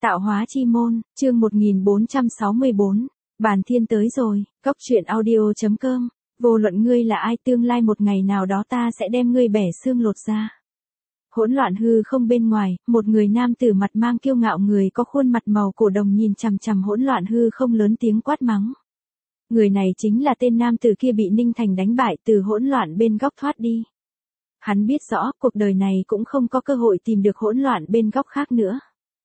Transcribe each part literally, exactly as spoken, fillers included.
Tạo hóa chi môn, chương một nghìn bốn trăm sáu mươi bốn. Bàn thiên tới rồi, Cốc truyện audio chấm com. Vô luận ngươi là ai, tương lai một ngày nào đó ta sẽ đem ngươi bẻ xương lột ra. Hỗn loạn hư không bên ngoài, một người nam tử mặt mang kiêu ngạo, người có khuôn mặt màu cổ đồng nhìn chằm chằm hỗn loạn hư không lớn tiếng quát mắng. Người này chính là tên nam tử kia bị Ninh Thành đánh bại từ hỗn loạn bên góc thoát đi. Hắn biết rõ cuộc đời này cũng không có cơ hội tìm được hỗn loạn bên góc khác nữa.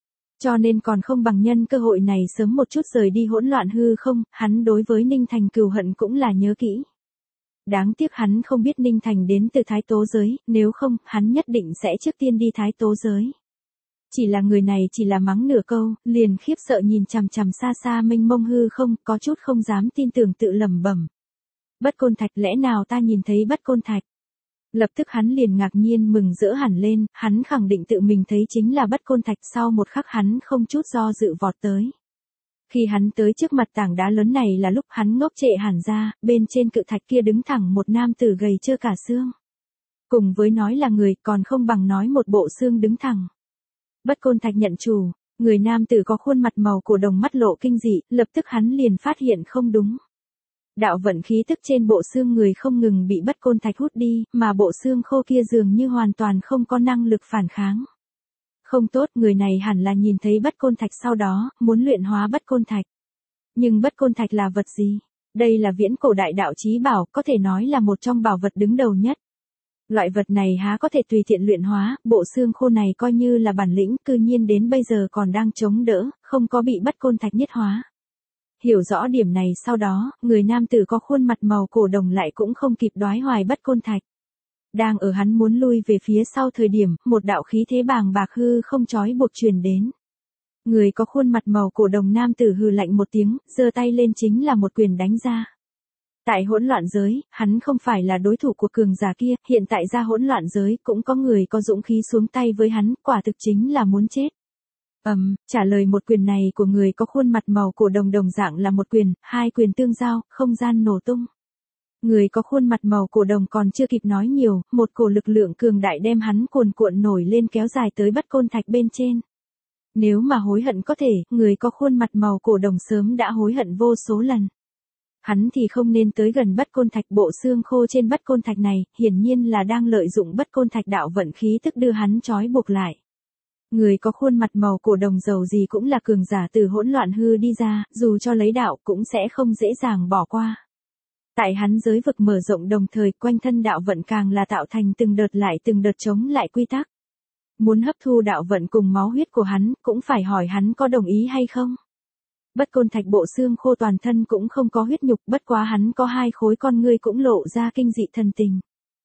Cho nên còn không bằng nhân cơ hội này sớm một chút rời đi hỗn loạn hư không, hắn đối với Ninh Thành cừu hận cũng là nhớ kỹ. Đáng tiếc hắn không biết Ninh Thành đến từ Thái Tố giới, nếu không, hắn nhất định sẽ trước tiên đi Thái Tố giới. Chỉ là người này chỉ là mắng nửa câu, liền khiếp sợ nhìn chằm chằm xa xa mênh mông hư không, có chút không dám tin tưởng tự lẩm bẩm. Bất Côn Thạch, lẽ nào ta nhìn thấy Bất Côn Thạch? Lập tức hắn liền ngạc nhiên mừng rỡ hẳn lên, hắn khẳng định tự mình thấy chính là Bất Côn Thạch, sau một khắc hắn không chút do dự vọt tới. Khi hắn tới trước mặt tảng đá lớn này là lúc hắn ngốc trệ hẳn ra, bên trên cự thạch kia đứng thẳng một nam tử gầy trơ cả xương. Cùng với nói là người, còn không bằng nói một bộ xương đứng thẳng. Bất Côn Thạch nhận chủ, người nam tử có khuôn mặt màu cổ đồng, mắt lộ kinh dị, lập tức hắn liền phát hiện không đúng. Đạo vận khí tức trên bộ xương người không ngừng bị Bất Côn Thạch hút đi, mà bộ xương khô kia dường như hoàn toàn không có năng lực phản kháng. Không tốt, người này hẳn là nhìn thấy Bất Côn Thạch sau đó, muốn luyện hóa Bất Côn Thạch. Nhưng Bất Côn Thạch là vật gì? Đây là viễn cổ đại đạo chí bảo, có thể nói là một trong bảo vật đứng đầu nhất. Loại vật này há có thể tùy tiện luyện hóa, bộ xương khô này coi như là bản lĩnh, cư nhiên đến bây giờ còn đang chống đỡ, không có bị Bất Côn Thạch nhất hóa. Hiểu rõ điểm này sau đó, người nam tử có khuôn mặt màu cổ đồng lại cũng không kịp đoái hoài Bất Côn Thạch. Đang ở hắn muốn lui về phía sau thời điểm, một đạo khí thế bàng bạc hư không trói buộc truyền đến. Người có khuôn mặt màu cổ đồng nam tử hừ lạnh một tiếng, giơ tay lên chính là một quyền đánh ra. Tại hỗn loạn giới, hắn không phải là đối thủ của cường giả kia, hiện tại ra hỗn loạn giới cũng có người có dũng khí xuống tay với hắn, quả thực chính là muốn chết. Ầm, um, trả lời một quyền này của người có khuôn mặt màu cổ đồng đồng dạng là một quyền, hai quyền tương giao, không gian nổ tung. Người có khuôn mặt màu cổ đồng còn chưa kịp nói nhiều, một cổ lực lượng cường đại đem hắn cuồn cuộn nổi lên kéo dài tới Bất Côn Thạch bên trên. Nếu mà hối hận có thể, người có khuôn mặt màu cổ đồng sớm đã hối hận vô số lần. Hắn thì không nên tới gần Bất Côn Thạch, bộ xương khô trên Bất Côn Thạch này, hiển nhiên là đang lợi dụng Bất Côn Thạch đạo vận khí tức đưa hắn trói buộc lại. Người có khuôn mặt màu cổ đồng giàu gì cũng là cường giả từ hỗn loạn hư đi ra, dù cho lấy đạo cũng sẽ không dễ dàng bỏ qua. Tại hắn giới vực mở rộng đồng thời, quanh thân đạo vận càng là tạo thành từng đợt lại từng đợt chống lại quy tắc. Muốn hấp thu đạo vận cùng máu huyết của hắn, cũng phải hỏi hắn có đồng ý hay không. Bất Côn Thạch bộ xương khô toàn thân cũng không có huyết nhục, bất quá hắn có hai khối con ngươi cũng lộ ra kinh dị thần tình.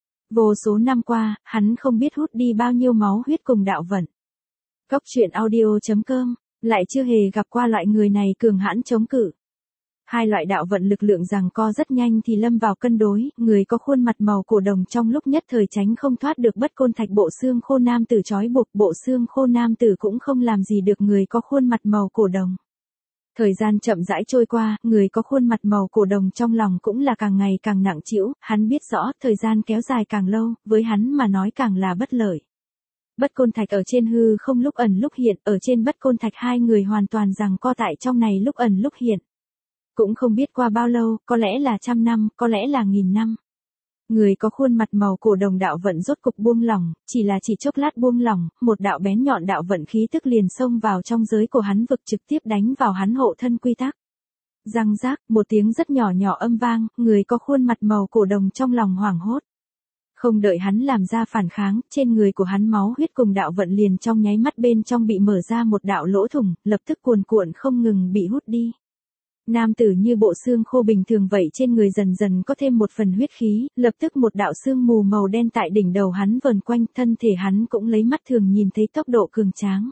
Vô số năm qua, hắn không biết hút đi bao nhiêu máu huyết cùng đạo vận. Cốc truyện audio chấm com, lại chưa hề gặp qua loại người này cường hãn chống cự. Hai loại đạo vận lực lượng giằng co rất nhanh thì lâm vào cân đối, người có khuôn mặt màu cổ đồng trong lúc nhất thời tránh không thoát được Bất Côn Thạch bộ xương khô nam tử trói buộc, bộ xương khô nam tử cũng không làm gì được người có khuôn mặt màu cổ đồng. Thời gian chậm rãi trôi qua, người có khuôn mặt màu cổ đồng trong lòng cũng là càng ngày càng nặng trĩu, hắn biết rõ thời gian kéo dài càng lâu, với hắn mà nói càng là bất lợi. Bất Côn Thạch ở trên hư không lúc ẩn lúc hiện, ở trên Bất Côn Thạch hai người hoàn toàn giằng co tại trong này lúc ẩn lúc hiện. Cũng không biết qua bao lâu, có lẽ là trăm năm, có lẽ là nghìn năm. Người có khuôn mặt màu cổ đồng đạo vận rốt cục buông lỏng, chỉ là chỉ chốc lát buông lỏng, một đạo bén nhọn đạo vận khí tức liền xông vào trong giới của hắn vực, trực tiếp đánh vào hắn hộ thân quy tắc. Răng rác, một tiếng rất nhỏ nhỏ âm vang, người có khuôn mặt màu cổ đồng trong lòng hoảng hốt. Không đợi hắn làm ra phản kháng, trên người của hắn máu huyết cùng đạo vận liền trong nháy mắt bên trong bị mở ra một đạo lỗ thủng, lập tức cuồn cuộn không ngừng bị hút đi. Nam tử như bộ xương khô bình thường vậy, trên người dần dần có thêm một phần huyết khí, lập tức một đạo sương mù màu đen tại đỉnh đầu hắn vờn quanh, thân thể hắn cũng lấy mắt thường nhìn thấy tốc độ cường tráng.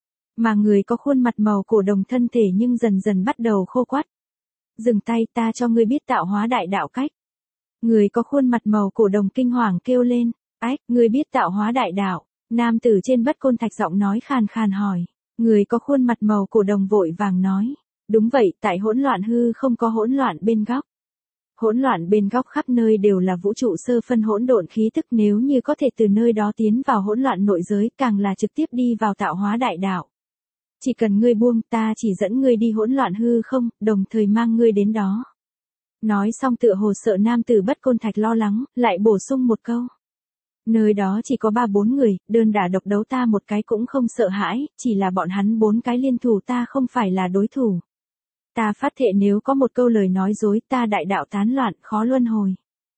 Mà người có khuôn mặt màu cổ đồng thân thể nhưng dần dần bắt đầu khô quắt. Dừng tay, ta cho ngươi biết tạo hóa đại đạo cách. Người có khuôn mặt màu cổ đồng kinh hoàng kêu lên, ách, ngươi biết tạo hóa đại đạo. Nam tử trên Bất Côn Thạch giọng nói khàn khàn hỏi. Người có khuôn mặt màu cổ đồng vội vàng nói. Đúng vậy, tại hỗn loạn hư không có hỗn loạn bên góc. Hỗn loạn bên góc khắp nơi đều là vũ trụ sơ phân hỗn độn khí tức, nếu như có thể từ nơi đó tiến vào hỗn loạn nội giới, càng là trực tiếp đi vào tạo hóa đại đạo. Chỉ cần ngươi buông, ta chỉ dẫn ngươi đi hỗn loạn hư không, đồng thời mang ngươi đến đó. Nói xong tựa hồ sợ nam tử Bất Côn Thạch lo lắng, lại bổ sung một câu. Nơi đó chỉ có ba bốn người, đơn đả độc đấu ta một cái cũng không sợ hãi, chỉ là bọn hắn bốn cái liên thủ ta không phải là đối thủ. Ta phát thệ nếu có một câu lời nói dối ta đại đạo tán loạn, khó luân hồi.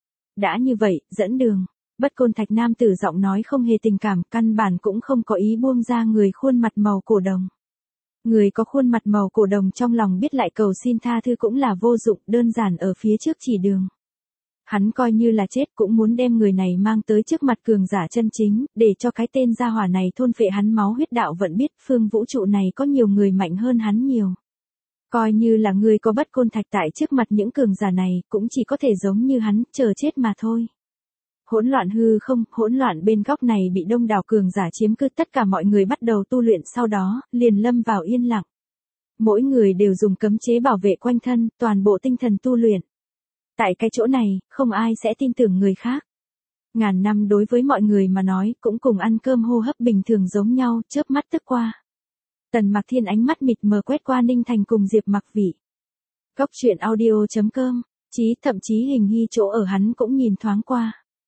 Đã như vậy, dẫn đường. Bất Côn Thạch nam tử giọng nói không hề tình cảm, căn bản cũng không có ý buông ra người khuôn mặt màu cổ đồng. Người có khuôn mặt màu cổ đồng trong lòng biết lại cầu xin tha thứ cũng là vô dụng, đơn giản ở phía trước chỉ đường. Hắn coi như là chết cũng muốn đem người này mang tới trước mặt cường giả chân chính, để cho cái tên gia hỏa này thôn phệ hắn máu huyết đạo vận biết phương vũ trụ này có nhiều người mạnh hơn hắn nhiều. Coi như là người có Bất Côn Thạch tại trước mặt những cường giả này, cũng chỉ có thể giống như hắn, chờ chết mà thôi. Hỗn loạn hư không, hỗn loạn bên góc này bị đông đảo cường giả chiếm cứ, tất cả mọi người bắt đầu tu luyện, sau đó, liền lâm vào yên lặng. Mỗi người đều dùng cấm chế bảo vệ quanh thân, toàn bộ tinh thần tu luyện. Tại cái chỗ này, không ai sẽ tin tưởng người khác. Ngàn năm đối với mọi người mà nói, cũng cùng ăn cơm hô hấp bình thường giống nhau, chớp mắt tức qua. Tần Mạc Thiên ánh mắt mịt mờ quét qua Ninh Thành cùng Diệp Mặc Vị. Góc truyện audio chấm com, chí thậm chí Hình Hy chỗ ở hắn cũng nhìn thoáng qua.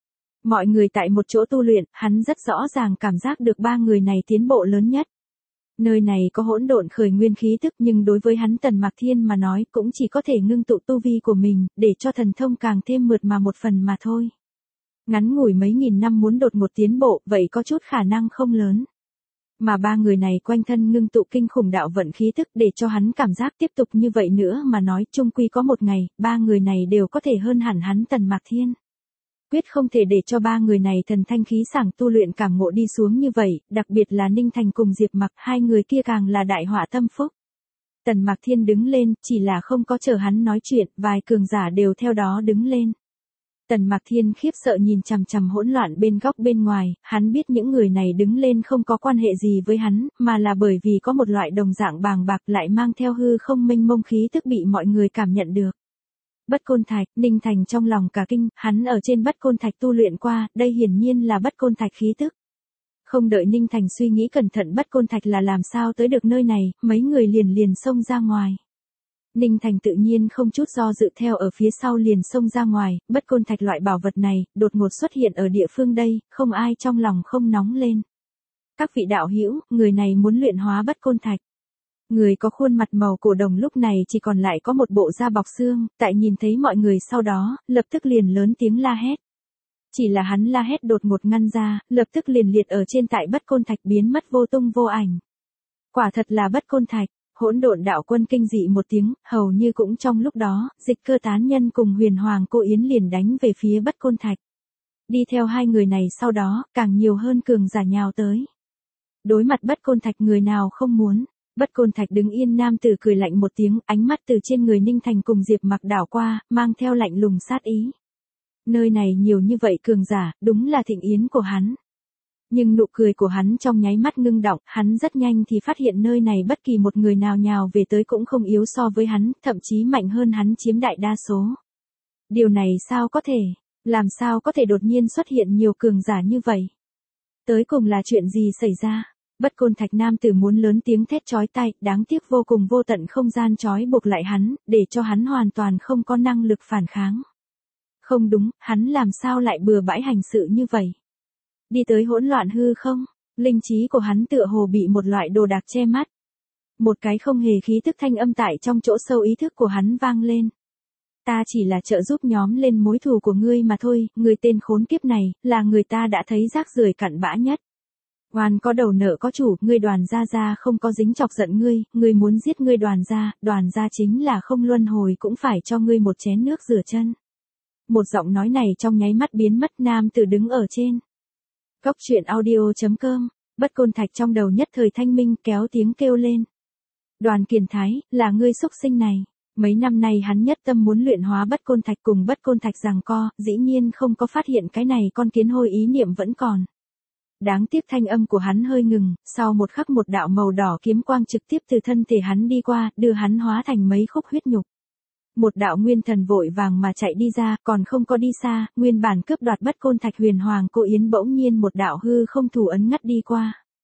Mọi người tại một chỗ tu luyện, hắn rất rõ ràng cảm giác được ba người này tiến bộ lớn nhất. Nơi này có hỗn độn khởi nguyên khí tức nhưng đối với hắn Tần Mạc Thiên mà nói cũng chỉ có thể ngưng tụ tu vi của mình, để cho thần thông càng thêm mượt mà một phần mà thôi. Ngắn ngủi mấy nghìn năm muốn đột một tiến bộ, vậy có chút khả năng không lớn. Mà ba người này quanh thân ngưng tụ kinh khủng đạo vận khí tức để cho hắn cảm giác tiếp tục như vậy nữa mà nói chung quy có một ngày, ba người này đều có thể hơn hẳn hắn Tần Mạc Thiên. Quyết không thể để cho ba người này thần thanh khí sảng tu luyện cảm ngộ đi xuống như vậy, đặc biệt là Ninh Thành cùng Diệp Mặc, hai người kia càng là đại họa tâm phúc. Tần Mạc Thiên đứng lên, chỉ là không có chờ hắn nói chuyện, vài cường giả đều theo đó đứng lên. Tần Mạc Thiên khiếp sợ nhìn chằm chằm hỗn loạn bên góc bên ngoài, hắn biết những người này đứng lên không có quan hệ gì với hắn, mà là bởi vì có một loại đồng dạng bàng bạc lại mang theo hư không mênh mông khí tức bị mọi người cảm nhận được. Bất Côn Thạch, Ninh Thành trong lòng cả kinh, hắn ở trên Bất Côn Thạch tu luyện qua, đây hiển nhiên là Bất Côn Thạch khí tức. Không đợi Ninh Thành suy nghĩ cẩn thận Bất Côn Thạch là làm sao tới được nơi này, mấy người liền liền xông ra ngoài. Ninh Thành tự nhiên không chút do dự theo ở phía sau liền xông ra ngoài, Bất Côn Thạch loại bảo vật này, đột ngột xuất hiện ở địa phương đây, không ai trong lòng không nóng lên. Các vị đạo hữu, người này muốn luyện hóa Bất Côn Thạch. Người có khuôn mặt màu cổ đồng lúc này chỉ còn lại có một bộ da bọc xương, tại nhìn thấy mọi người sau đó, lập tức liền lớn tiếng la hét. Chỉ là hắn la hét đột ngột ngăn ra, lập tức liền liệt ở trên tại Bất Côn Thạch biến mất vô tung vô ảnh. Quả thật là Bất Côn Thạch. Hỗn độn đạo quân kinh dị một tiếng, hầu như cũng trong lúc đó, Dịch Cơ tán nhân cùng Huyền Hoàng cô Yến liền đánh về phía Bất Côn Thạch. Đi theo hai người này sau đó, càng nhiều hơn cường giả nhào tới. Đối mặt Bất Côn Thạch người nào không muốn. Bất Côn Thạch đứng yên nam tử cười lạnh một tiếng, ánh mắt từ trên người Ninh Thành cùng Diệp Mặc đảo qua, mang theo lạnh lùng sát ý. Nơi này nhiều như vậy cường giả, đúng là thịnh yến của hắn. Nhưng nụ cười của hắn trong nháy mắt ngưng đọng, hắn rất nhanh thì phát hiện nơi này bất kỳ một người nào nhào về tới cũng không yếu so với hắn, thậm chí mạnh hơn hắn chiếm đại đa số. Điều này sao có thể, làm sao có thể đột nhiên xuất hiện nhiều cường giả như vậy? Tới cùng là chuyện gì xảy ra? Bất Côn Thạch nam tử muốn lớn tiếng thét chói tai, đáng tiếc vô cùng vô tận không gian trói buộc lại hắn, để cho hắn hoàn toàn không có năng lực phản kháng. Không đúng, hắn làm sao lại bừa bãi hành sự như vậy? Đi tới hỗn loạn hư không, linh trí của hắn tựa hồ bị một loại đồ đạc che mắt. Một cái không hề khí thức thanh âm tại trong chỗ sâu ý thức của hắn vang lên. Ta chỉ là trợ giúp nhóm lên mối thù của ngươi mà thôi, người tên khốn kiếp này, là người ta đã thấy rác rưởi cặn bã nhất. Oan có đầu nợ có chủ, ngươi Đoàn gia gia không có dính chọc giận ngươi, ngươi muốn giết ngươi Đoàn gia, Đoàn gia chính là không luân hồi cũng phải cho ngươi một chén nước rửa chân. Một giọng nói này trong nháy mắt biến mất, nam tử đứng ở trên. Góc truyện audio chấm com, Bất Côn Thạch trong đầu nhất thời thanh minh kéo tiếng kêu lên. Đoàn Kiền Thái, là ngươi xúc sinh này. Mấy năm nay hắn nhất tâm muốn luyện hóa Bất Côn Thạch cùng Bất Côn Thạch giằng co, dĩ nhiên không có phát hiện cái này con kiến hôi ý niệm vẫn còn. Đáng tiếc thanh âm của hắn hơi ngừng, sau một khắc một đạo màu đỏ kiếm quang trực tiếp từ thân thể hắn đi qua, đưa hắn hóa thành mấy khúc huyết nhục. Một đạo nguyên thần vội vàng mà chạy đi ra, còn không có đi xa, nguyên bản cướp đoạt Bất Côn Thạch Huyền Hoàng cô Yến bỗng nhiên một đạo hư không thủ ấn ngắt đi qua.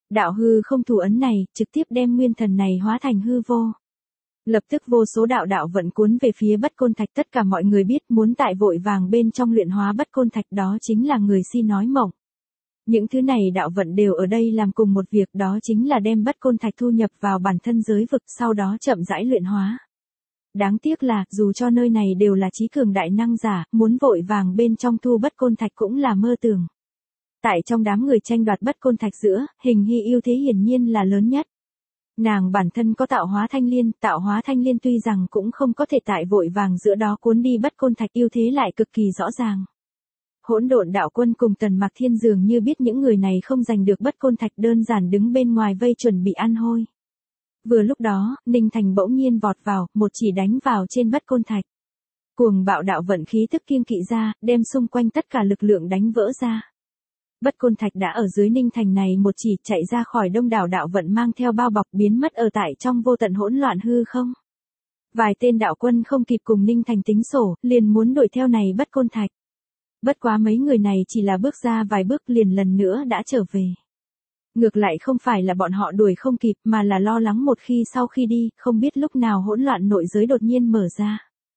Đạo hư không thủ ấn này, trực tiếp đem nguyên thần này hóa thành hư vô. Lập tức vô số đạo đạo vận cuốn về phía Bất Côn Thạch, tất cả mọi người biết muốn tại vội vàng bên trong luyện hóa Bất Côn Thạch đó chính là người si nói mộng. Những thứ này đạo vận đều ở đây làm cùng một việc, đó chính là đem Bất Côn Thạch thu nhập vào bản thân giới vực, sau đó chậm rãi luyện hóa. Đáng tiếc là, dù cho nơi này đều là trí cường đại năng giả, muốn vội vàng bên trong thu Bất Côn Thạch cũng là mơ tưởng. Tại trong đám người tranh đoạt Bất Côn Thạch giữa, Hình Hy ưu thế hiển nhiên là lớn nhất. Nàng bản thân có tạo hóa thanh liên, tạo hóa thanh liên tuy rằng cũng không có thể tại vội vàng giữa đó cuốn đi Bất Côn Thạch, ưu thế lại cực kỳ rõ ràng. Hỗn Độn Đạo Quân cùng Tần Mạc Thiên dường như biết những người này không giành được Bất Côn Thạch, đơn giản đứng bên ngoài vây chuẩn bị ăn hôi. Vừa lúc đó, Ninh Thành bỗng nhiên vọt vào, một chỉ đánh vào trên Bất Côn Thạch. Cuồng bạo đạo vận khí tức kiêng kỵ ra, đem xung quanh tất cả lực lượng đánh vỡ ra. Bất Côn Thạch đã ở dưới Ninh Thành này một chỉ, chạy ra khỏi đông đảo đạo vận mang theo bao bọc, biến mất ở tại trong vô tận hỗn loạn hư không. Vài tên đạo quân không kịp cùng Ninh Thành tính sổ, liền muốn đuổi theo này Bất Côn Thạch. Bất quá mấy người này chỉ là bước ra vài bước liền lần nữa đã trở về. Ngược lại không phải là bọn họ đuổi không kịp, mà là lo lắng một khi sau khi đi, không biết lúc nào hỗn loạn nội giới đột nhiên mở ra.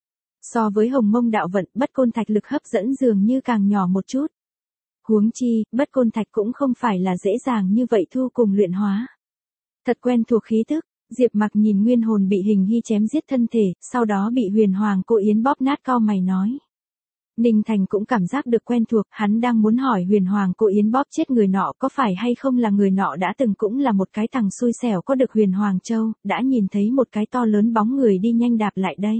So với Hồng Mông đạo vận, Bất Côn Thạch lực hấp dẫn dường như càng nhỏ một chút. Huống chi, Bất Côn Thạch cũng không phải là dễ dàng như vậy thu cùng luyện hóa. Thật quen thuộc khí tức, Diệp Mặc nhìn nguyên hồn bị Hình Hy chém giết thân thể, sau đó bị Huyền Hoàng Cô Yến bóp nát, cau mày nói. Ninh Thành cũng cảm giác được quen thuộc, hắn đang muốn hỏi Huyền Hoàng Cô Yến bóp chết người nọ có phải hay không là người nọ đã từng cũng là một cái thằng xui xẻo có được Huyền Hoàng Châu, đã nhìn thấy một cái to lớn bóng người đi nhanh đạp lại đây.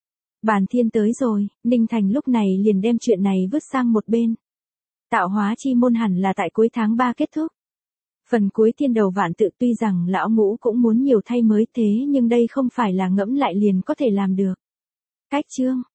Bàn Thiên tới rồi, Ninh Thành lúc này liền đem chuyện này vứt sang một bên. Tạo hóa chi môn hẳn là tại cuối tháng ba kết thúc. Phần cuối thiên đầu vạn tự, tuy rằng lão ngũ cũng muốn nhiều thay mới thế nhưng đây không phải là ngẫm lại liền có thể làm được. Cách chương